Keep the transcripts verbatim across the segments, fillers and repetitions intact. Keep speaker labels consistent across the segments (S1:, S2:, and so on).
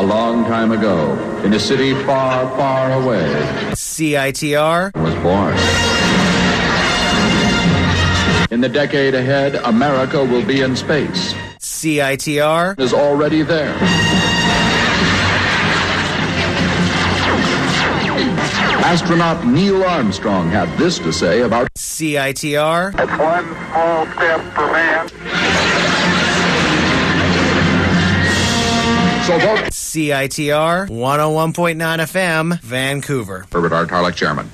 S1: A long time ago, in a city far, far away,
S2: C I T R
S1: was born. In the decade ahead, America will be in space.
S2: C I T R
S1: is already there. Astronaut Neil Armstrong had this to say about
S2: C I T R.
S3: It's one small step for man.
S1: So vote
S2: C I T R one oh one point nine F M, Vancouver.
S1: Herbert R. Tarlek, Chairman.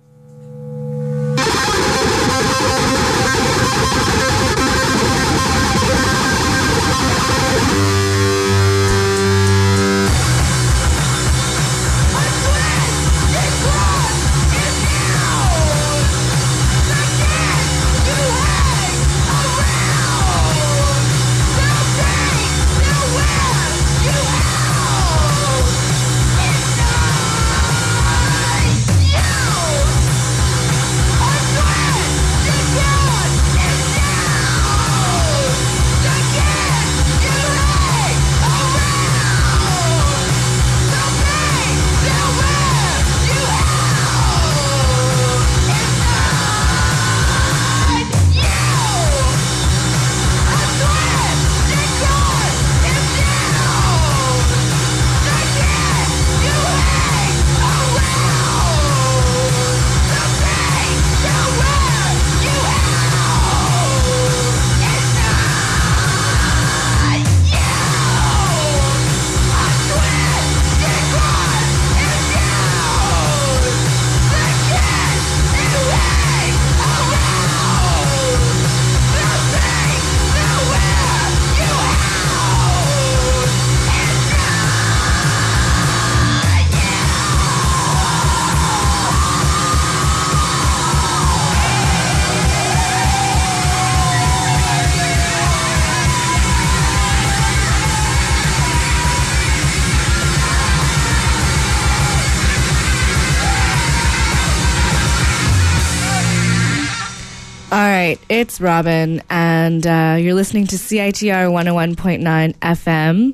S4: It's Robin, and uh, you're listening to C I T R one oh one point nine F M.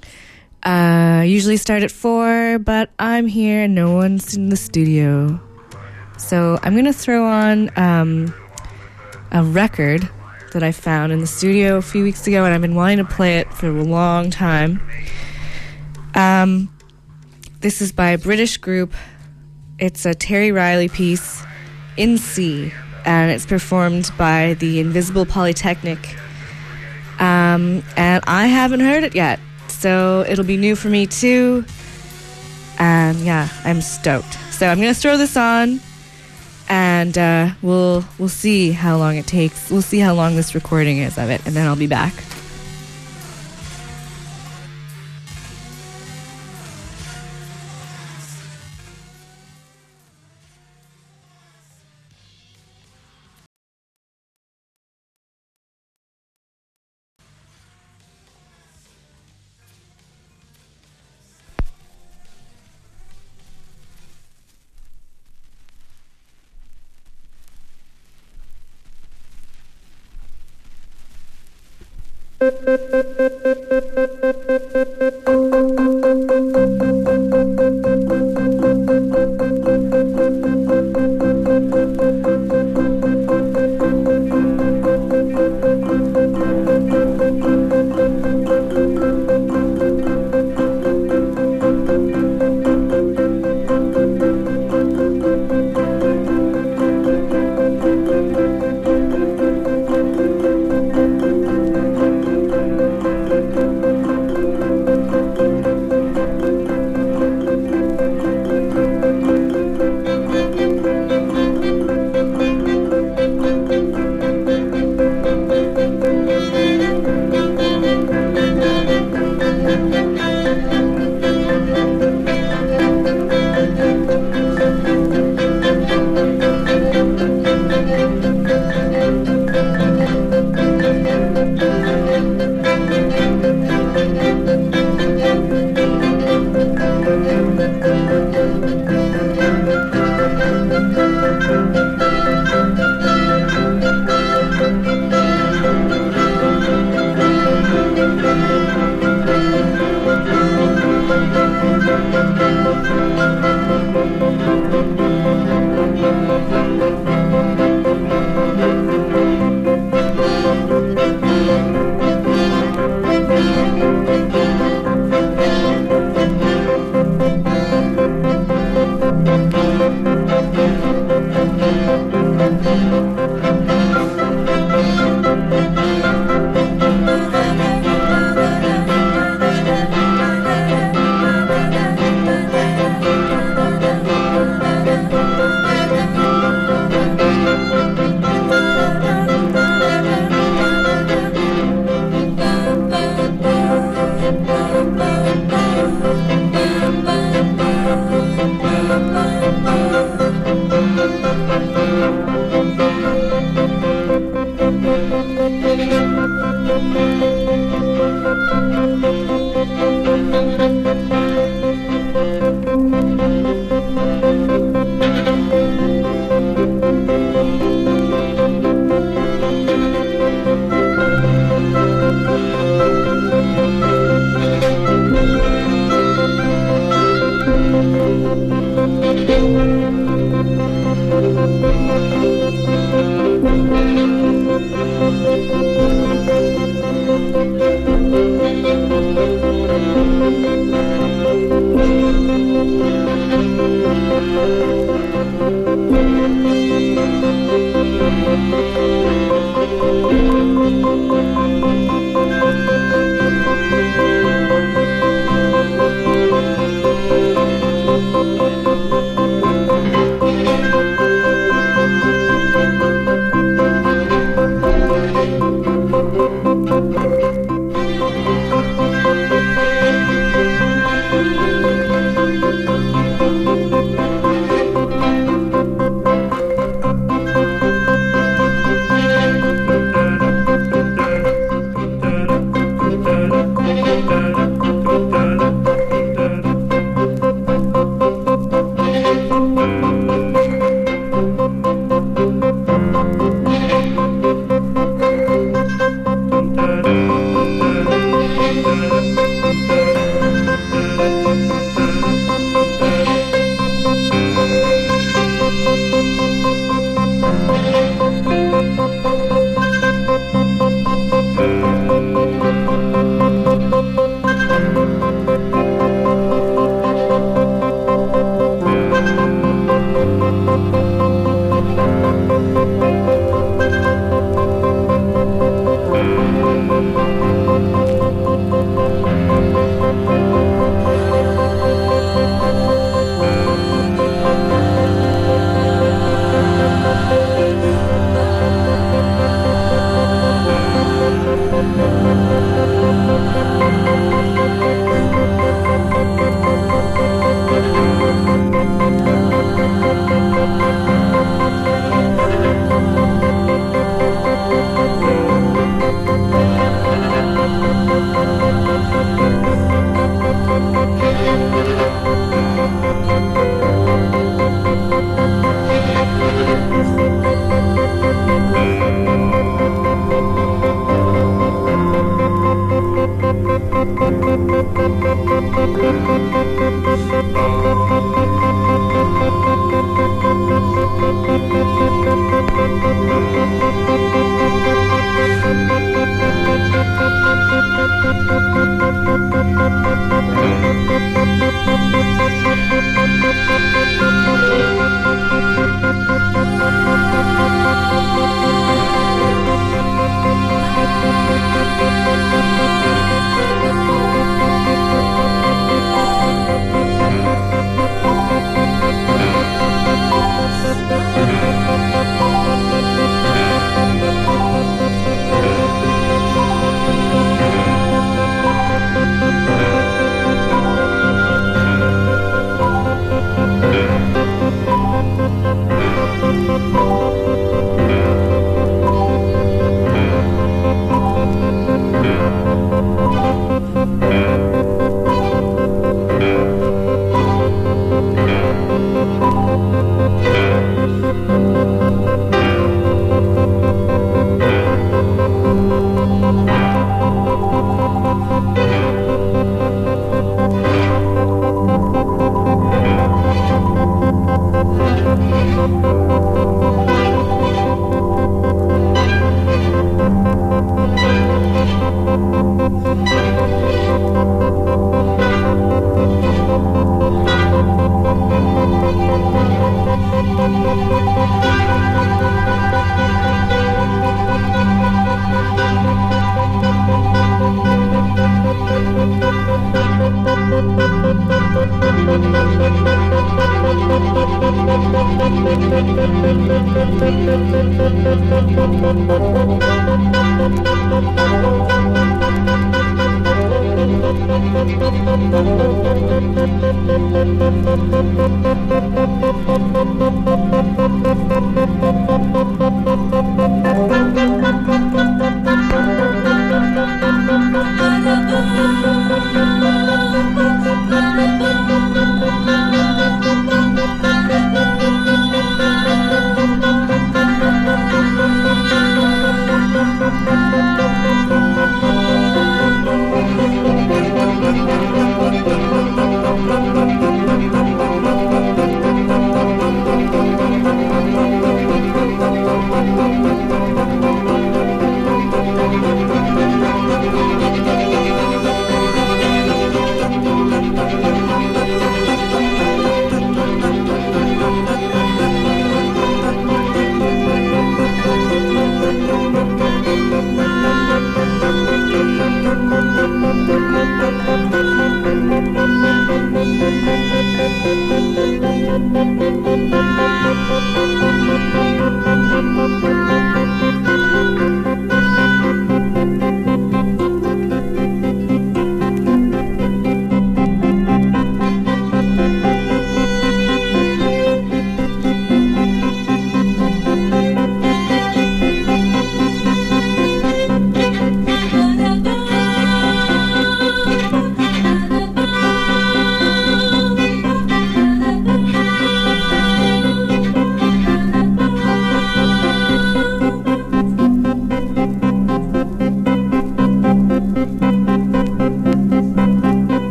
S4: Uh, usually start at four, but I'm here and no one's in the studio. So I'm going to throw on um, a record that I found in the studio a few weeks ago, and I've been wanting to play it for a long time. Um, this is by a British group. It's a Terry Riley piece, In C, and it's performed by the Invisible Polytechnic. Um, and I haven't heard it yet, so it'll be new for me too. And yeah, I'm stoked. So I'm gonna throw this on, and uh, we'll we'll see how long it takes. We'll see how long this recording is of it, and then I'll be back.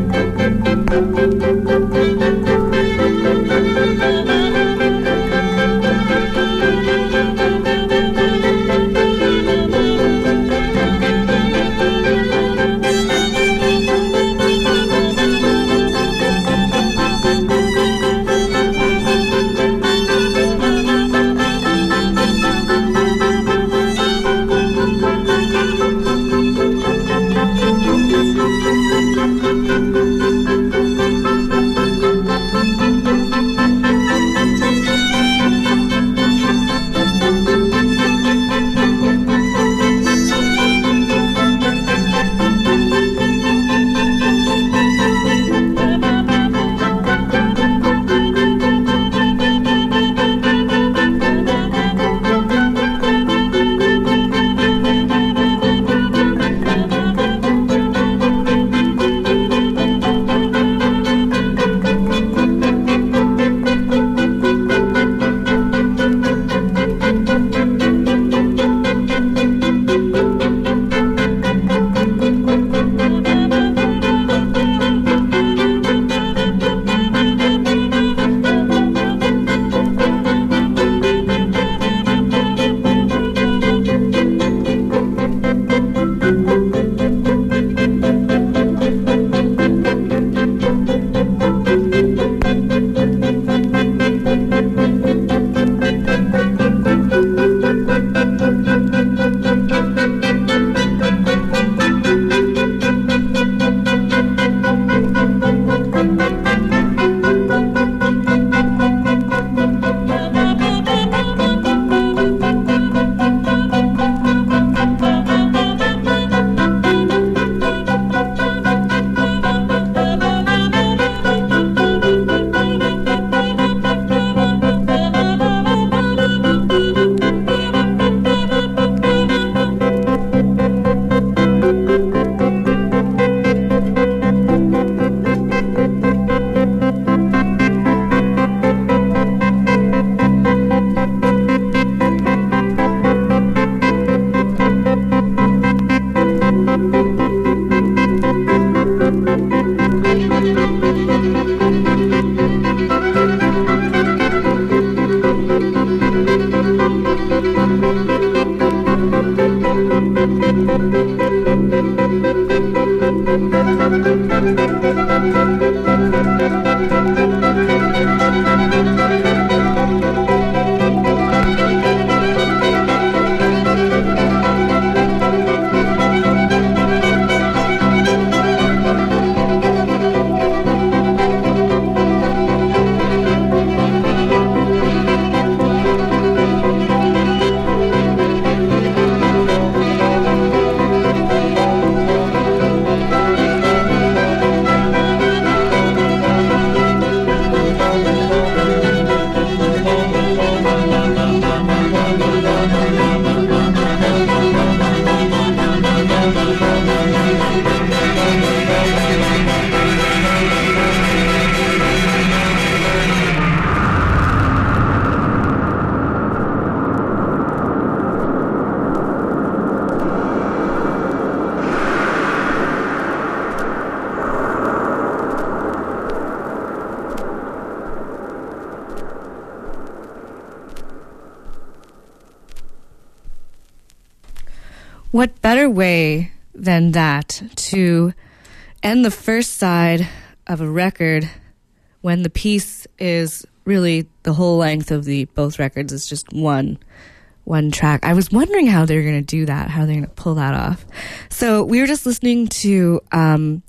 S4: What better way than that to end the first side of a record when the piece is really the whole length of the both records is just one one track. I was wondering how they're going to do that, how they're going to pull that off. So we were just listening to um,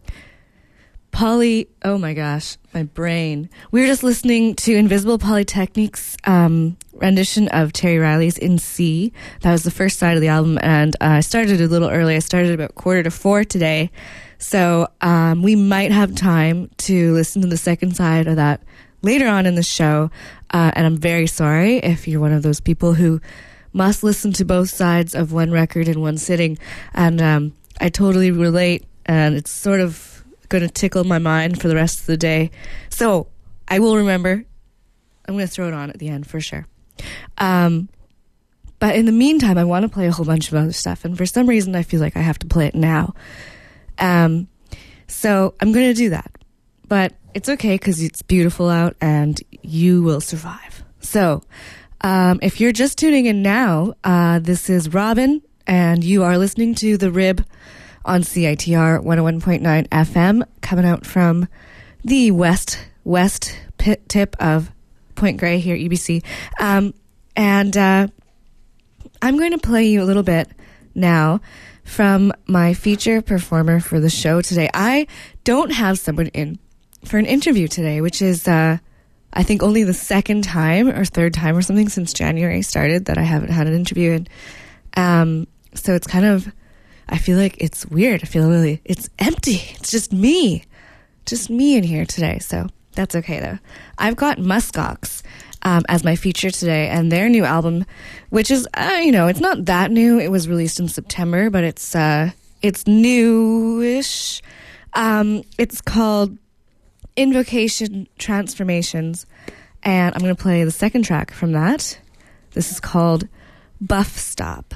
S4: Poly... Oh my gosh, my brain. We were just listening to Invisible Polytechnic's um, rendition of Terry Riley's In C. That was the first side of the album, and uh, I started a little early. I started about quarter to four today. So um, we might have time to listen to the second side of that later on in the show. Uh, and I'm very sorry if you're one of those people who must listen to both sides of one record in one sitting. And um, I totally relate, and it's sort of going to tickle my mind for the rest of the day. So I will remember. I'm going to throw it on at the end for sure. Um, but in the meantime, I want to play a whole bunch of other stuff. And for some reason, I feel like I have to play it now. Um, So I'm going to do that. But it's okay because it's beautiful out and you will survive. So um, if you're just tuning in now, uh, this is Robin and you are listening to The Rib on C I T R one oh one point nine F M, coming out from the west west pit tip of Point Grey here at U B C. Um, and uh, I'm going to play you a little bit now from my feature performer for the show today. I don't have someone in for an interview today, which is, uh, I think, only the second time or third time or something since January started that I haven't had an interview. And um, so it's kind of, I feel like it's weird. I feel really, it's empty. It's just me. Just me in here today. So that's okay, though. I've got Muskox um, as my feature today, and their new album, which is, uh, you know, it's not that new. It was released in September, but it's, uh, it's newish. Um, it's called Invocation Transformations, and I'm going to play the second track from that. This is called Buff Stop.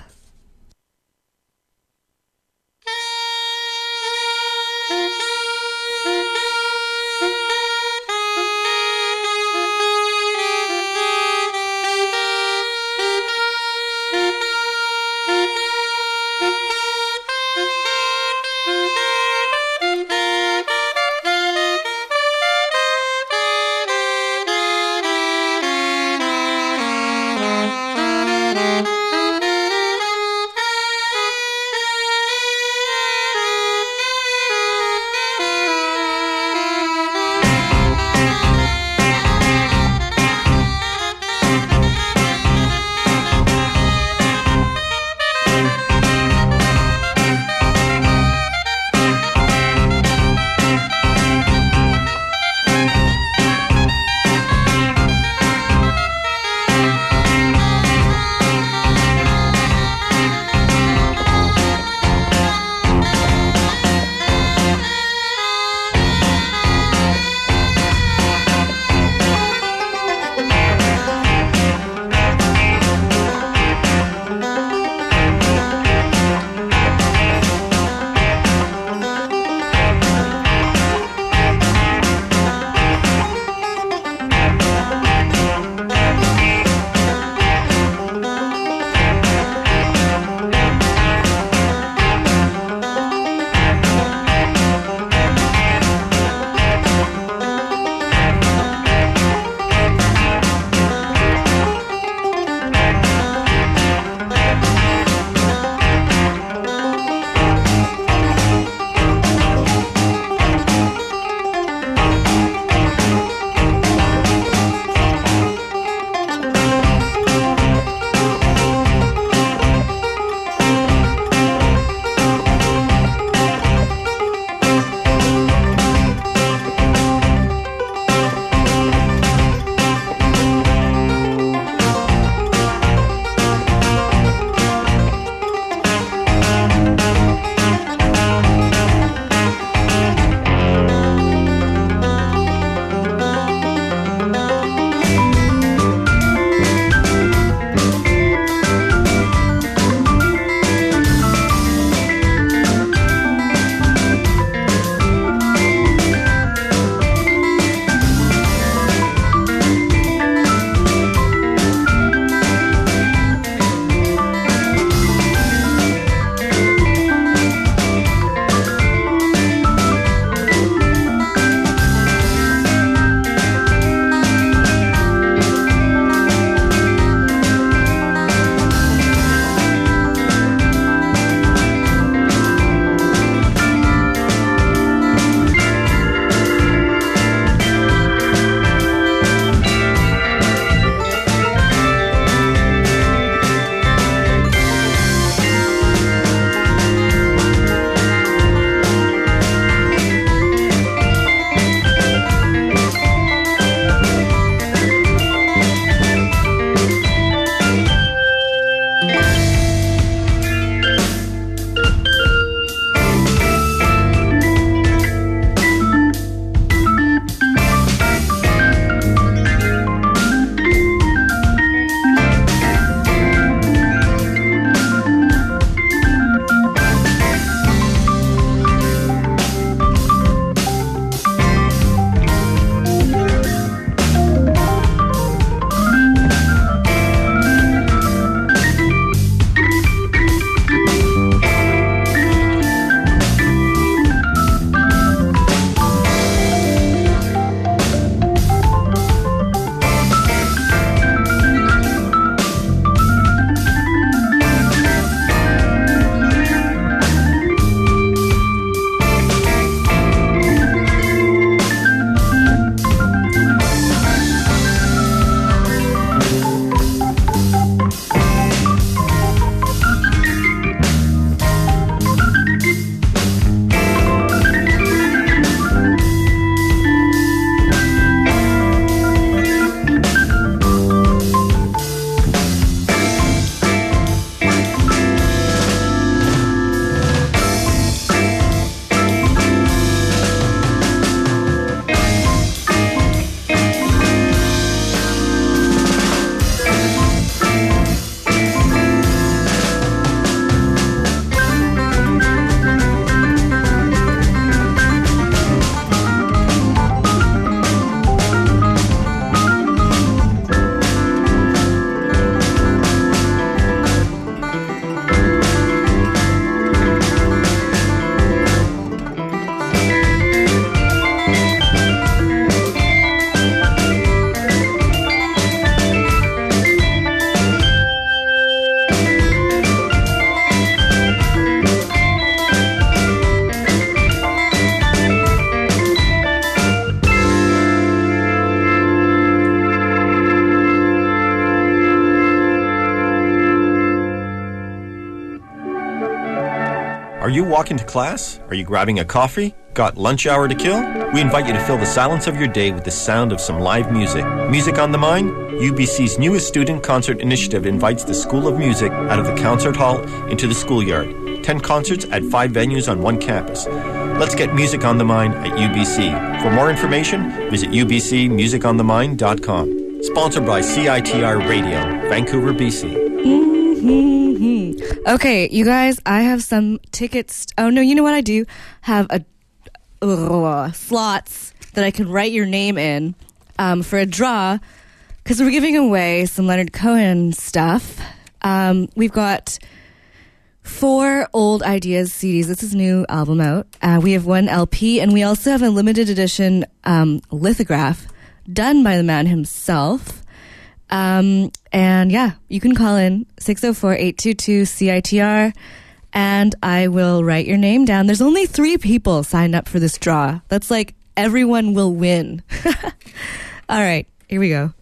S5: you walking to class? Are you grabbing a coffee? Got lunch hour to kill? We invite you to fill the silence of your day with the sound of some live music. Music on the Mind? U B C's newest student concert initiative invites the School of Music out of the concert hall into the schoolyard. Ten concerts at five venues on one campus. Let's get music on the mind at U B C. For more information, visit u b c music on the mind dot com. Sponsored by C I T R Radio, Vancouver, B C.
S4: Mm-hmm. Okay, you guys, I have some tickets. Oh, no, you know what I do? Have a ugh, slots that I can write your name in um, for a draw, because we're giving away some Leonard Cohen stuff. Um, we've got four Old Ideas C Ds. This is a new album out. Uh, we have one L P, and we also have a limited edition um, lithograph done by the man himself. Um, and yeah, you can call in six oh four, eight two two, C I T R and I will write your name down. There's only three people signed up for this draw. That's like everyone will win. All right, here we go.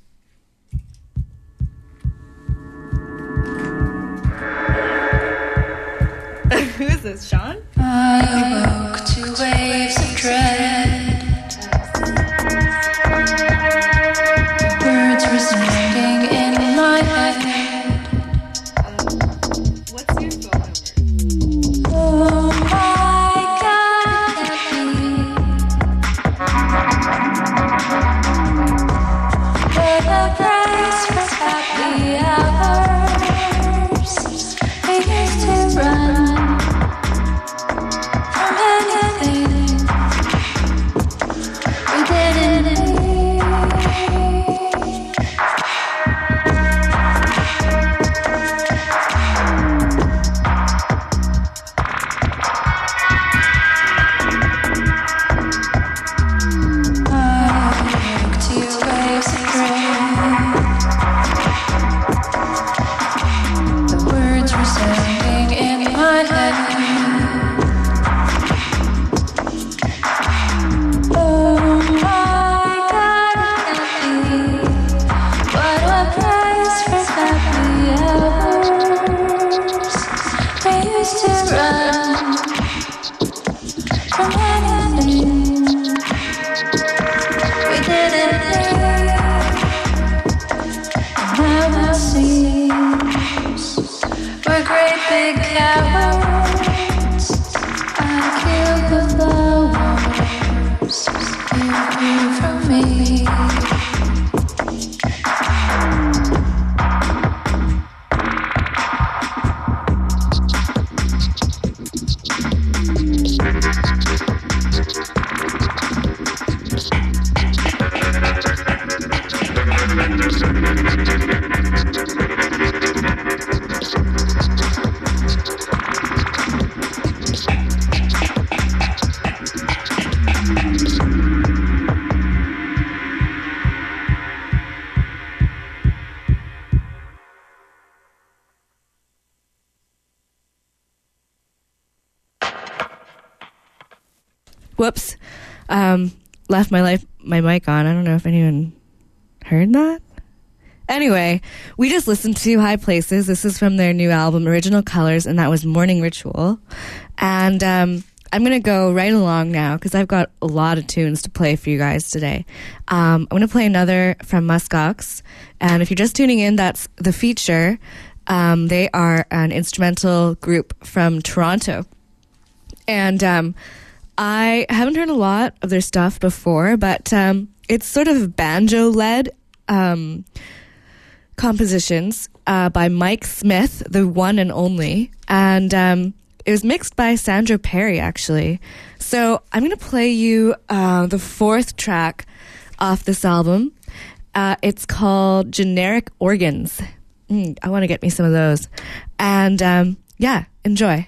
S4: Who is this, Sean?
S6: I woke to waves of dread. Words resounding in my head.
S4: What's your phone number?
S6: Oh my God, pay the price for happy hours. We used to run from anything we didn't need.
S4: Whoops. Um, left my life, my mic on. I don't know if anyone heard that. Anyway, we just listened to High Places. This is from their new album, Original Colors, and that was Morning Ritual. And um, I'm going to go right along now because I've got a lot of tunes to play for you guys today. Um, I'm going to play another from Muskox. And if you're just tuning in, that's The Feature. Um, they are an instrumental group from Toronto. And um, I haven't heard a lot of their stuff before, but um, it's sort of banjo-led um, compositions uh, by Mike Smith, the one and only. And um, it was mixed by Sandra Perry, actually. So I'm going to play you uh, the fourth track off this album. Uh, it's called Generic Organs. Mm, I want to get me some of those. And um, yeah, enjoy.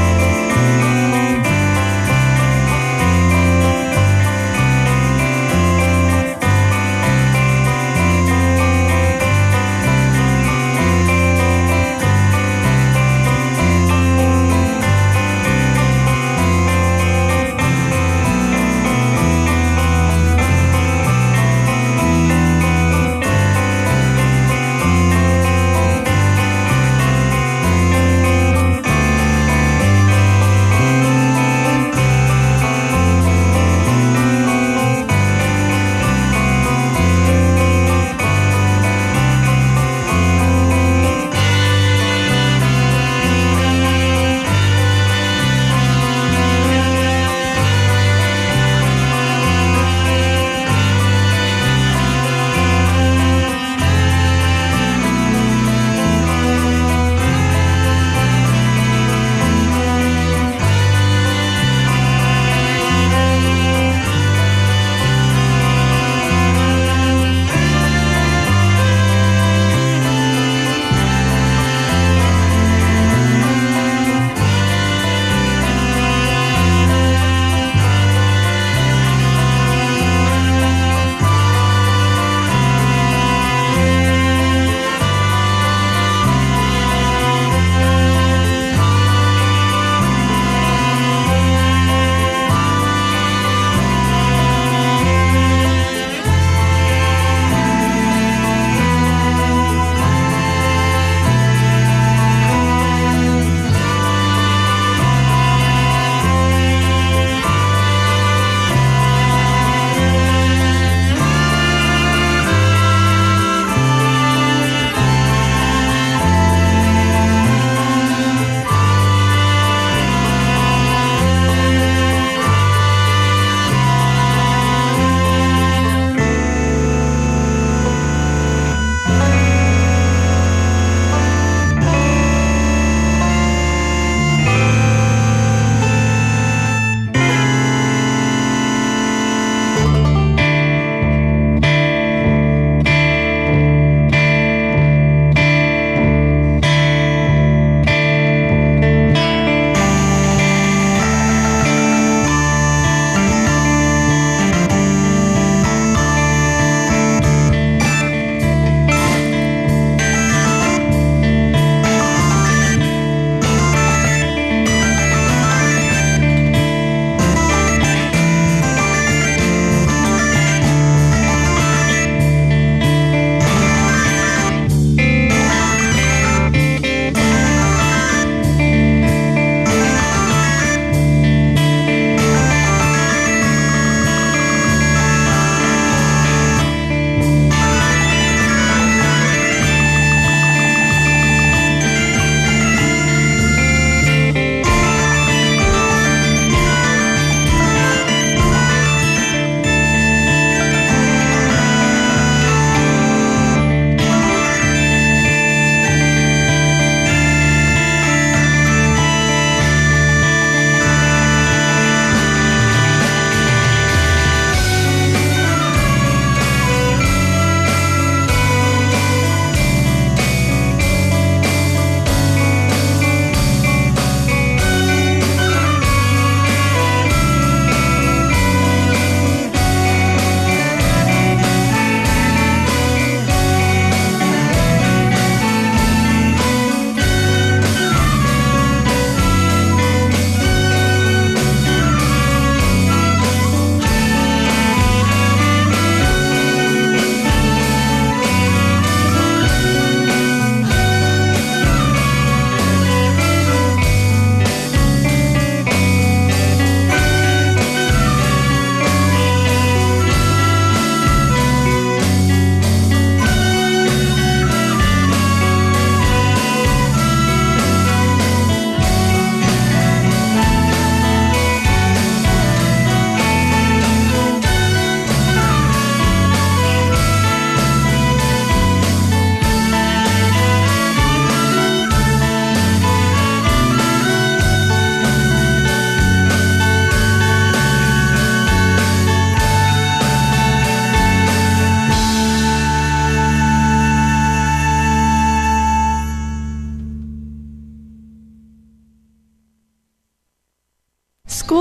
S6: Oh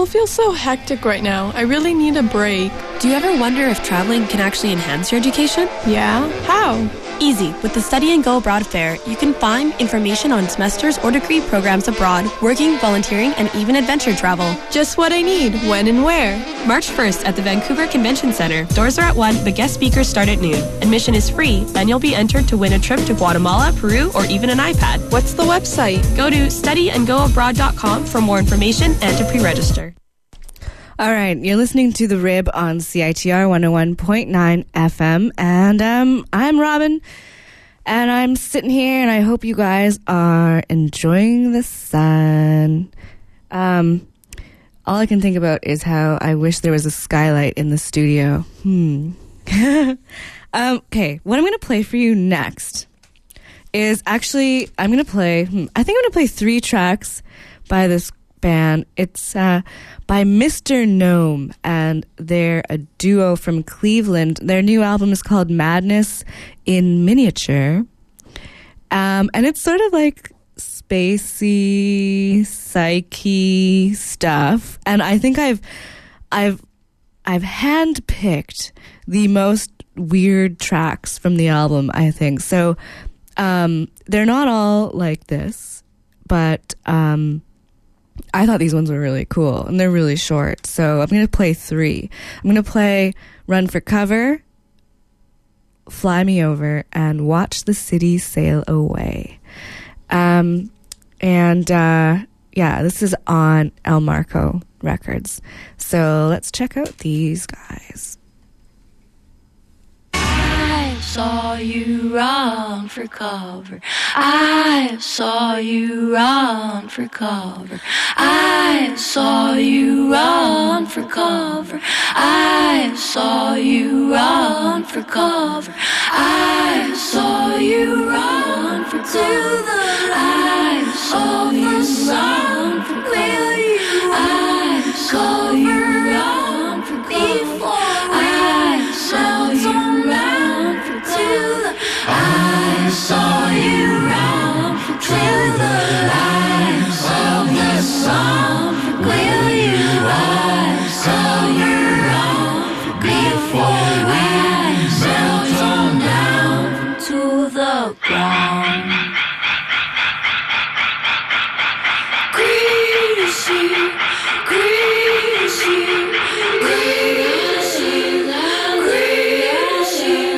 S7: School feels so hectic right now. I really need a break.
S8: Do you ever wonder if traveling can actually enhance your education?
S7: Yeah? How?
S8: Easy. With the Study and Go Abroad Fair, you can find information on semesters or degree programs abroad, working, volunteering, and even adventure travel.
S7: Just what I need. When and where?
S8: March first at the Vancouver Convention Center. Doors are at one, but guest speakers start at noon. Admission is free, and you'll be entered to win a trip to Guatemala, Peru, or even an iPad.
S7: What's the website?
S8: Go to study and go abroad dot com for more information and to pre-register.
S4: All right, you're listening to The Rib on C I T R one oh one point nine F M, and um, I'm Robin, and I'm sitting here, and I hope you guys are enjoying the sun. Um, all I can think about is how I wish there was a skylight in the studio. Hmm. um, okay, what I'm going to play for you next is actually, I'm going to play, hmm, I think I'm going to play three tracks by this band. It's uh, by Mister Gnome, and they're a duo from Cleveland. Their new album is called Madness in Miniature, um, and it's sort of like spacey, psyche stuff. And I think I've, I've, I've handpicked the most weird tracks from the album, I think. So um, they're not all like this, but um, I thought these ones were really cool, and they're really short. So I'm going to play three. I'm going to play Run for Cover, Fly Me Over, and Watch the City Sail Away. Um, and uh, yeah, this is on El Marco Records. So let's check out these guys.
S6: I saw you run for cover. I saw you run for cover. I saw you run for cover. I saw you run for cover. I saw you run for cover. I saw you run for cover. I saw you run for cover. I saw you run for cover. I saw you run for cover. I saw the sun. Will you? I saw you run before we melt on down to the ground. Greasy, greasy, greasy, greasy.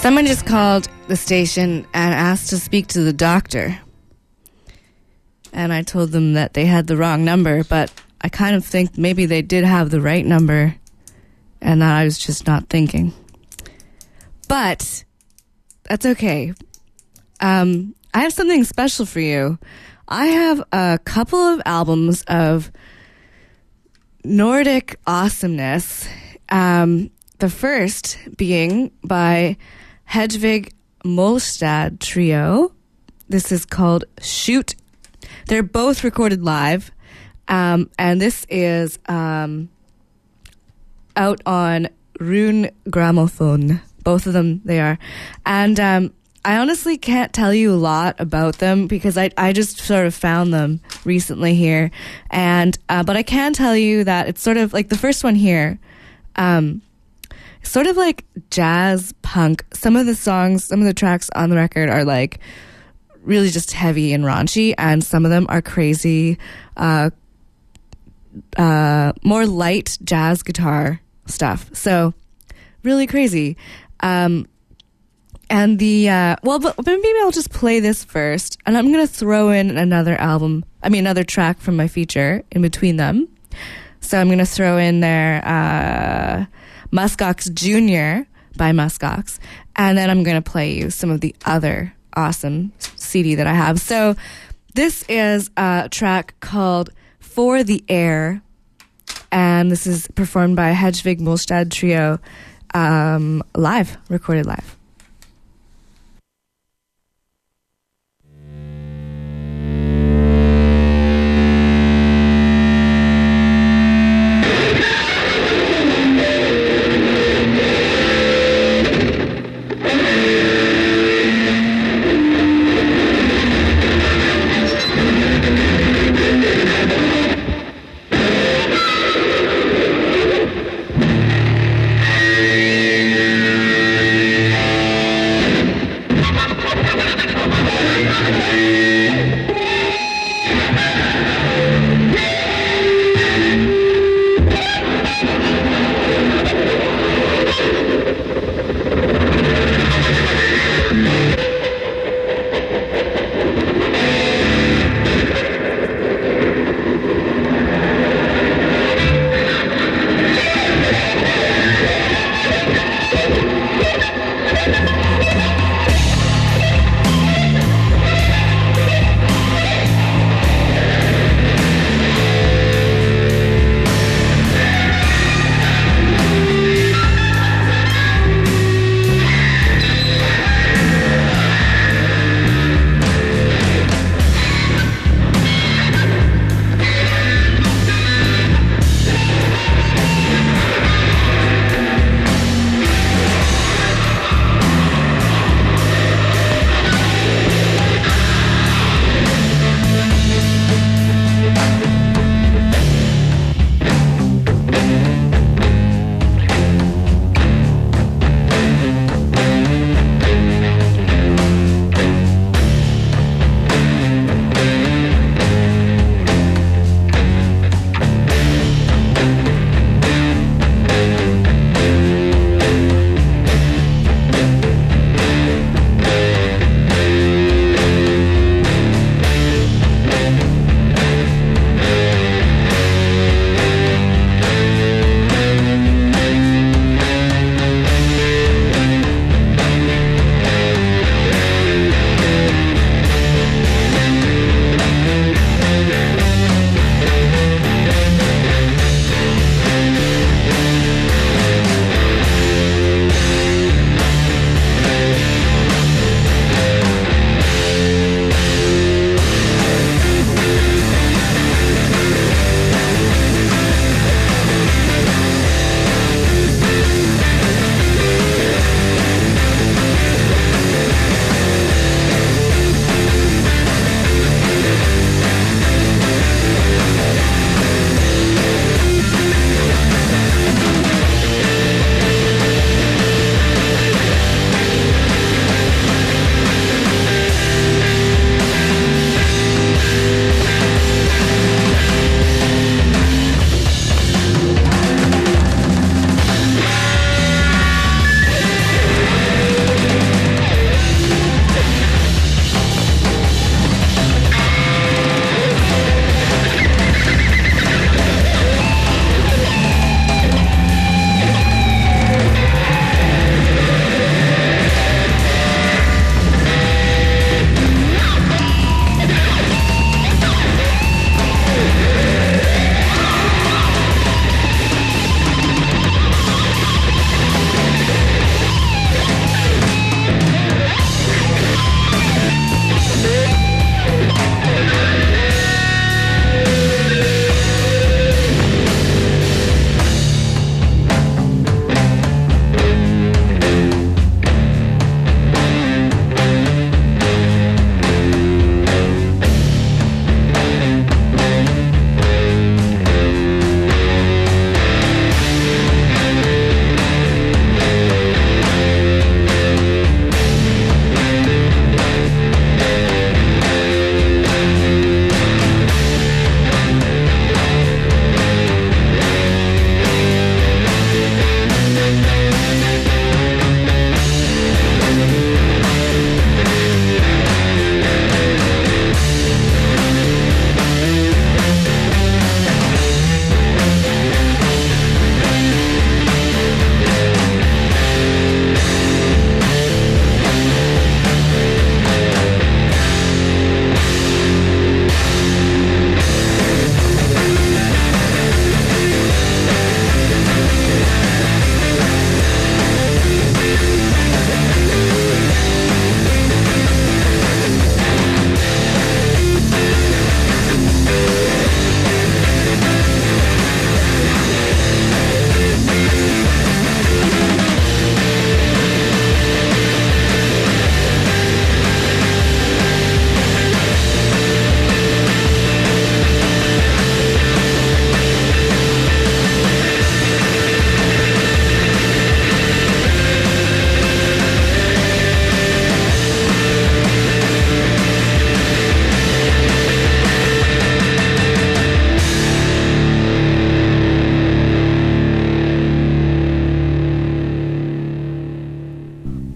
S4: Someone just called the station and asked to speak to the doctor. And I told them that they had the wrong number, but I kind of think maybe they did have the right number and that I was just not thinking. But that's okay. Um, I have something special for you. I have a couple of albums of Nordic awesomeness. Um, the first being by Hedvig Molstad Trio. This is called Shoot. They're both recorded live. Um, and this is um, out on Rune Gramophone. Both of them, they are. And um, I honestly can't tell you a lot about them because I, I just sort of found them recently here. And uh, but I can tell you that it's sort of like the first one here. Um, sort of like jazz punk. Some of the songs, some of the tracks on the record are like really just heavy and raunchy, and some of them are crazy, uh, uh, more light jazz guitar stuff. So really crazy. Um, and the, uh, well, but maybe I'll just play this first, and I'm going to throw in another album, I mean, another track from my feature in between them. So I'm going to throw in there, uh, Muskox Junior by Muskox, and then I'm going to play you some of the other awesome C D that I have. So this is a track called For the Air, and this is performed by Hedvig Molstad Trio, um, live, recorded live.
S6: Thank you.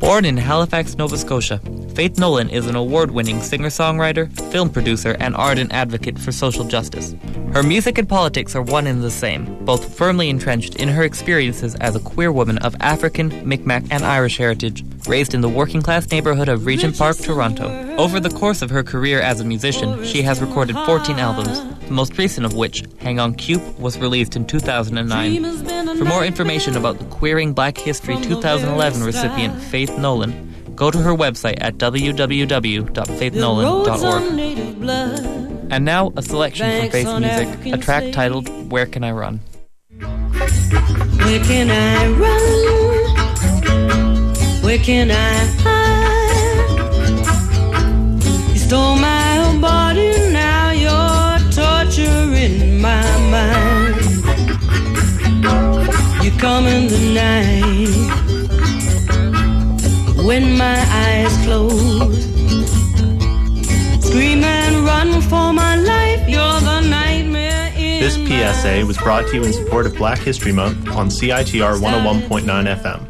S9: Born in Halifax, Nova Scotia, Faith Nolan is an award-winning singer-songwriter, film producer, and ardent advocate for social justice. Her music and politics are one and the same, both firmly entrenched in her experiences as a queer woman of African, Mi'kmaq, and Irish heritage, raised in the working-class neighborhood of Regent Park, Toronto. Over the course of her career as a musician, she has recorded fourteen albums, the most recent of which, Hang On Cube, was released in two thousand nine. For more information about the Queering Black History twenty eleven recipient Faith Nolan, go to her website at w w w dot faith nolan dot org. And now, a selection from Faith's music, a track titled Where Can I Run?
S10: Where can I run? Where can I hide? You stole my body, now you're torturing my mind. You come in the night when my eyes close. Scream and run for my life, you're the nightmare in
S11: This P S A was brought to you in support of Black History Month on C I T R one oh one point nine F M.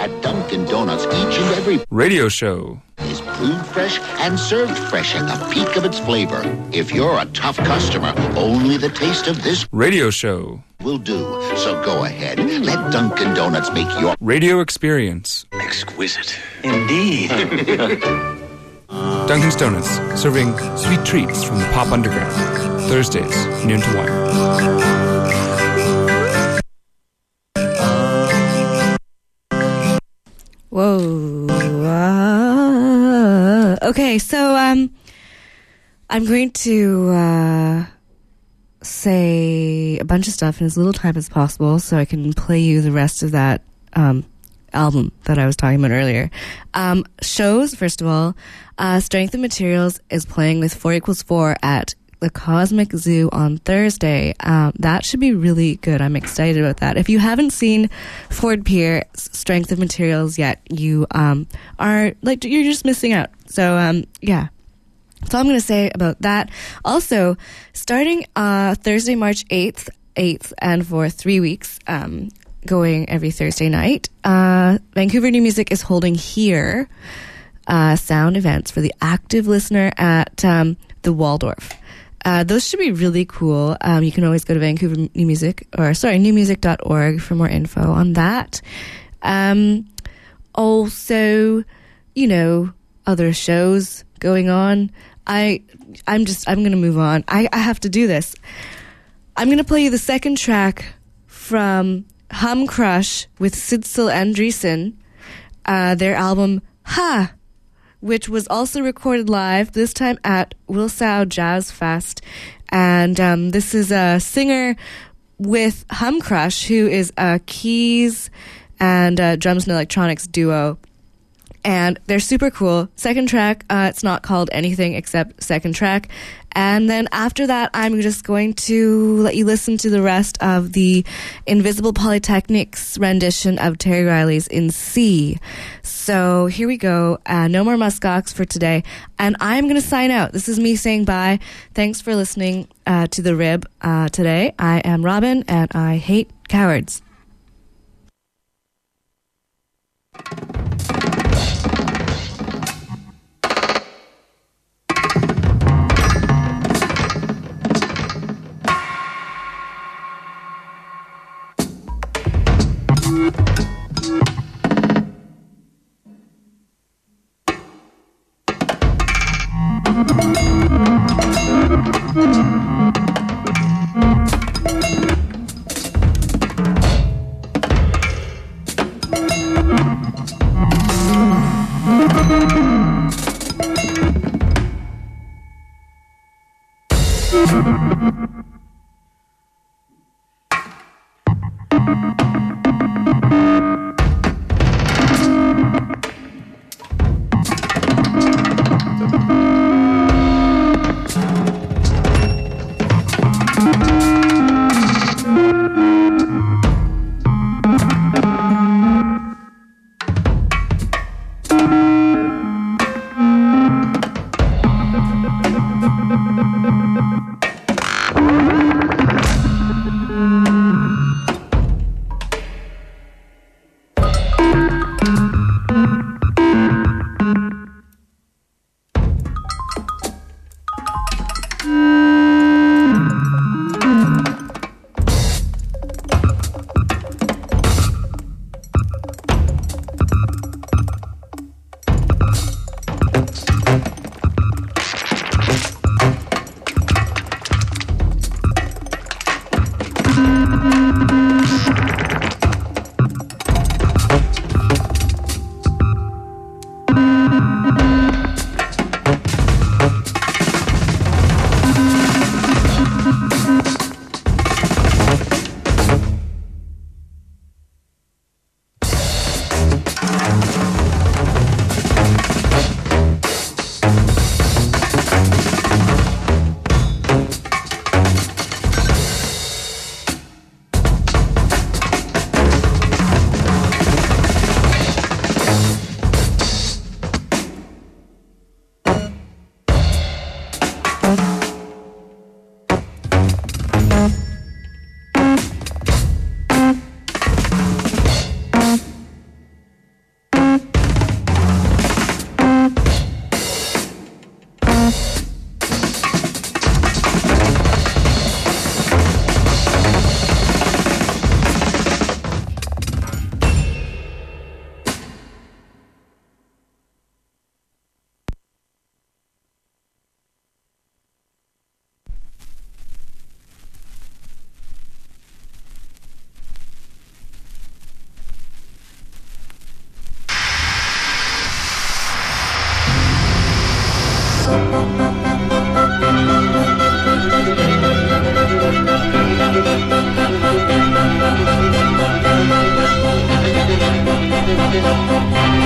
S12: at Dunkin' Donuts each and every
S13: radio show
S12: is brewed fresh and served fresh at the peak of its flavor. If you're a tough customer, only the taste of this
S13: radio show
S12: will do. So go ahead, let Dunkin' Donuts make your
S13: radio experience
S12: exquisite. Indeed.
S13: Dunkin's Donuts, serving sweet treats from the pop underground. Thursdays, noon to one.
S4: Whoa. Uh, okay, so um, I'm going to uh, say a bunch of stuff in as little time as possible so I can play you the rest of that um, album that I was talking about earlier. Um, shows, first of all, uh, Strength of Materials is playing with four equals four at the Cosmic Zoo on Thursday. Um, that should be really good. I'm excited about that. If you haven't seen Ford Pierce Strength of Materials yet, you um, are like you're just missing out. So um, yeah, that's all I'm going to say about that. Also, starting uh, Thursday, March eighth, eighth, and for three weeks, um, going every Thursday night, uh, Vancouver New Music is holding here uh, sound events for the active listener at um, the Waldorf. Uh, those should be really cool. Um, you can always go to Vancouver New Music, or sorry, new music dot org for more info on that. Um, also, you know, other shows going on. I, I'm just, I'm going to move on. I, I have to do this. I'm going to play you the second track from Hum Crush with Sidsel Andresen, uh, their album Ha, which was also recorded live, this time at Wilsow Jazz Fest. And um, this is a singer with Hum Crush, who is a keys and uh, drums and electronics duo. And they're super cool. Second track, uh, it's not called anything except second track. And then after that, I'm just going to let you listen to the rest of the Invisible Polytechnic's rendition of Terry Riley's In C. So here we go. Uh, no more muskox for today. And I'm going to sign out. This is me saying bye. Thanks for listening uh, to The Rib uh, today. I am Robin, and I hate cowards.
S3: Thank you.
S14: Bye.